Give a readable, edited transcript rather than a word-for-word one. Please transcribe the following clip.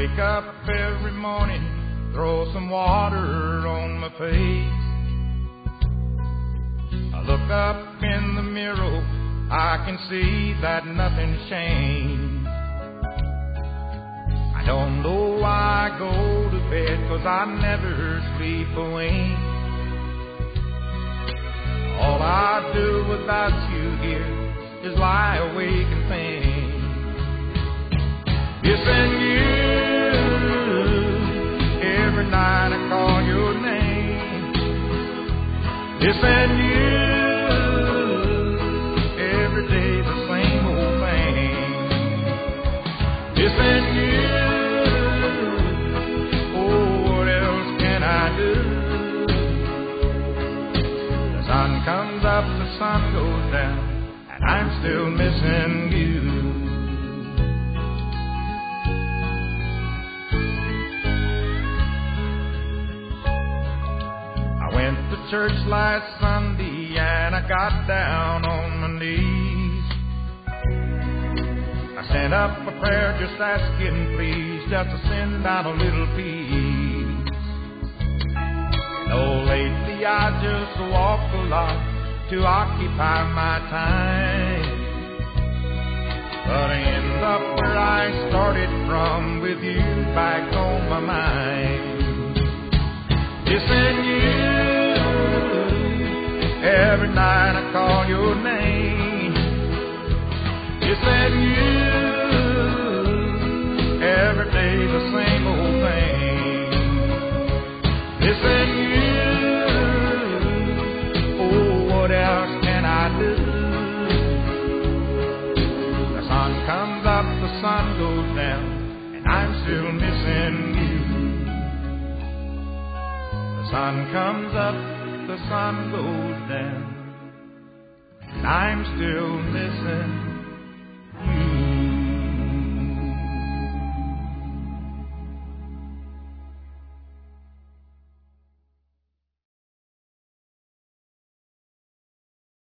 wake up every morning, throw some water on my face. I look up in the mirror, I can see that nothing's changed. I don't know why I go to bed, 'cause I never sleep away. All I do without you here is lie awake and think. Missing you, every night I call your name. Missing you, every day the same old thing. Missing you, oh, what else can I do? The sun comes up, the sun goes down, and I'm still missing you. Went to church last Sunday and I got down on my knees. I sent up a prayer just asking please, just to send out a little peace. Oh, lately I just walk a lot to occupy my time, but I end up where I started from, with you back on my mind. Missing you, every night I call your name. Missing you, every day the same old thing. Missing you, oh, what else can I do? The sun comes up, the sun goes down, and I'm still missing you. The sun comes up, the sun goes down, and I'm still missing